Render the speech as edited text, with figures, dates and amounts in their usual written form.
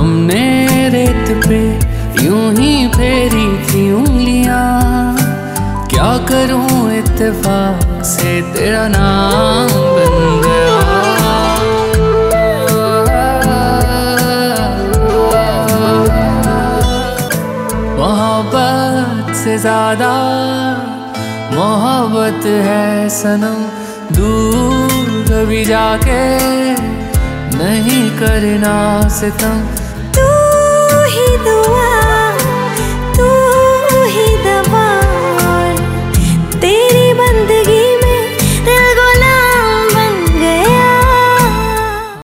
हमने रेत पे यूं ही फेरी थी उंगलियां, क्या करूं इत्तेफाक से तेरा नाम बन गया। मोहब्बत से ज्यादा मोहब्बत है सनम, दूर कभी जाके नहीं करना सितम।